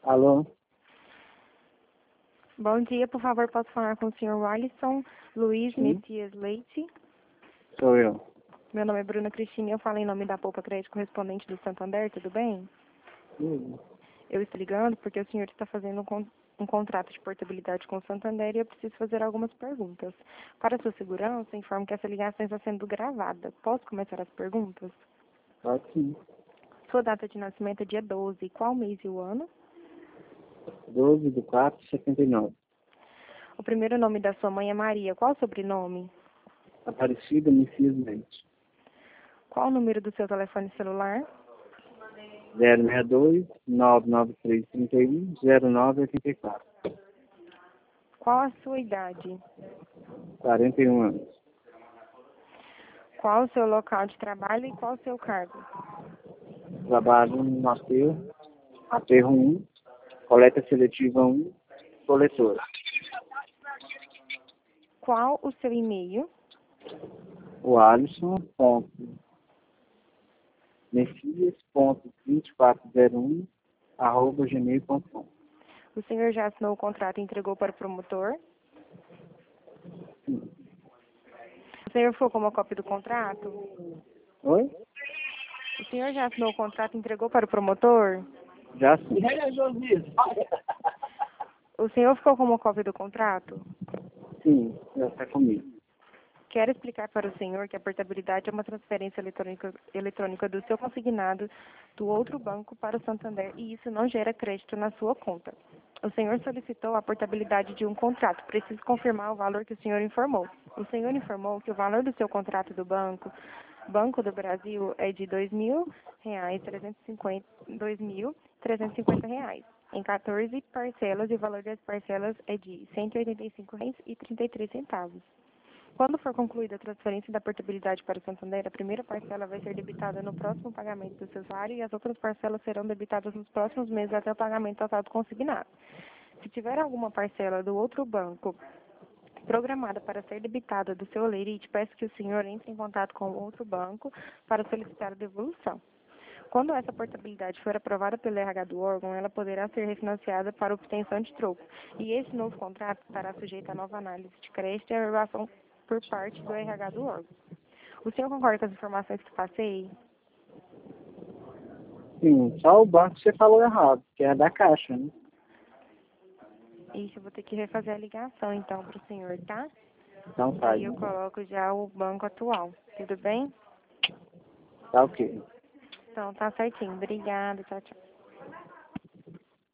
Alô? Bom dia, por favor, posso falar com o senhor Walisson Luiz Sim, Messias Leite? sou eu. Meu nome é Bruna Cristina e eu falo em nome da Poupa Crédito correspondente do Santander, tudo bem? Sim. Eu estou ligando porque o senhor está fazendo um contrato de portabilidade com o Santander e eu preciso fazer algumas perguntas. Para sua segurança, informo que essa ligação está sendo gravada. Posso começar as perguntas? Pode sim. Sua data de nascimento é dia 12. Qual mês e o ano? 12/4/79. O primeiro nome da sua mãe é Maria. Qual o sobrenome? Aparecida Messias Leite. Qual o número do seu telefone celular? 062-99331-0984. Qual a sua idade? 41 anos. Qual o seu local de trabalho e qual o seu cargo? Trabalho no aterro 1, coleta seletiva 1, coletora. Qual o seu e-mail? O Alisson.messias.2401 @gmail.com. O senhor já assinou o contrato e entregou para o promotor? Sim. O senhor ficou com uma cópia do contrato? Oi? O senhor já assinou o contrato e entregou para o promotor? Já sim. O senhor ficou com uma cópia do contrato? Sim, já está comigo. Quero explicar para o senhor que a portabilidade é uma transferência eletrônica do seu consignado do outro banco para o Santander e isso não gera crédito na sua conta. O senhor solicitou a portabilidade de um contrato. Preciso confirmar o valor que o senhor informou. O senhor informou que o valor do seu contrato do Banco do Brasil, é de R$ 2.350 em 14 parcelas e o valor das parcelas é de R$ 185,33. Quando for concluída a transferência da portabilidade para o Santander, a primeira parcela vai ser debitada no próximo pagamento do seu salário e as outras parcelas serão debitadas nos próximos meses até o pagamento total do consignado. Se tiver alguma parcela do outro banco programada para ser debitada do seu lerite, peço que o senhor entre em contato com o outro banco para solicitar a devolução. Quando essa portabilidade for aprovada pelo RH do órgão, ela poderá ser refinanciada para obtenção de troco. E esse novo contrato estará sujeito a nova análise de crédito e averbação por parte do RH do órgão. O senhor concorda com as informações que passei? Sim, só o banco que você falou errado, que é da Caixa, né? Isso, eu vou ter que refazer a ligação então para o senhor, tá? Então faz. Aí eu coloco já o banco atual. Tudo bem? Tá ok. Então tá certinho. Obrigada. Tchau, tchau.